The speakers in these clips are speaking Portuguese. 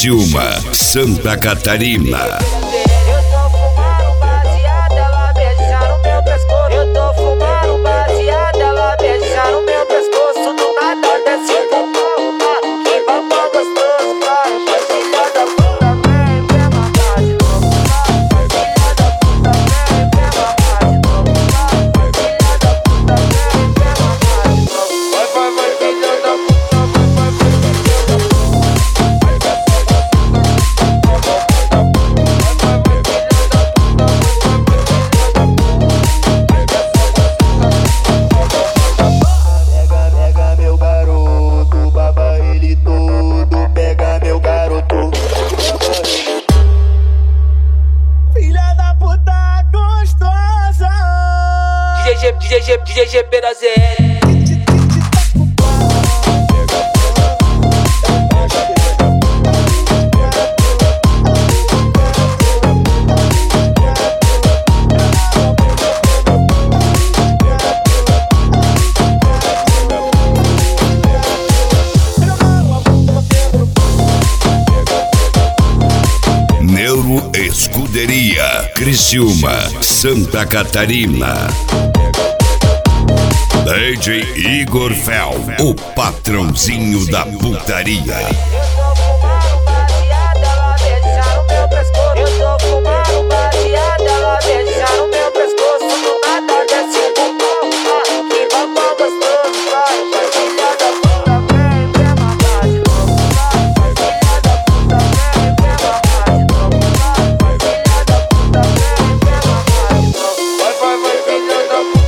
Criciúma, Santa Catarina. Eu tô fumando baseado, ela beija no meu pescoço. Eu tô fumando baseado, ela beija no meu pescoço. Do nada desce pro pau, que babá gostoso, cara. Filha da puta, vem mamar de novo. Filha da puta, vem mamar de novo. Filha da puta, vem mamar de novo. Vai, filha da puta, DJ GP da ZL. Neuro Escuderia, Criciúma, Santa Catarina. DJ Igor Fel, o patrãozinho da putaria. Eu tô fumando baseado, ela beija no meu pescoço. Eu tô fumando baseado, ela beija no meu pescoço. Do nada desce pro pau, que babá gostoso, vai. Filha da puta, vem mamar de novo. Filha da puta, vem mamar de novo. Filha da puta, vem mamar de novo. Vai, filha da puta.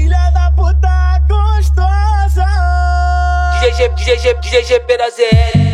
DJ GP da ZL.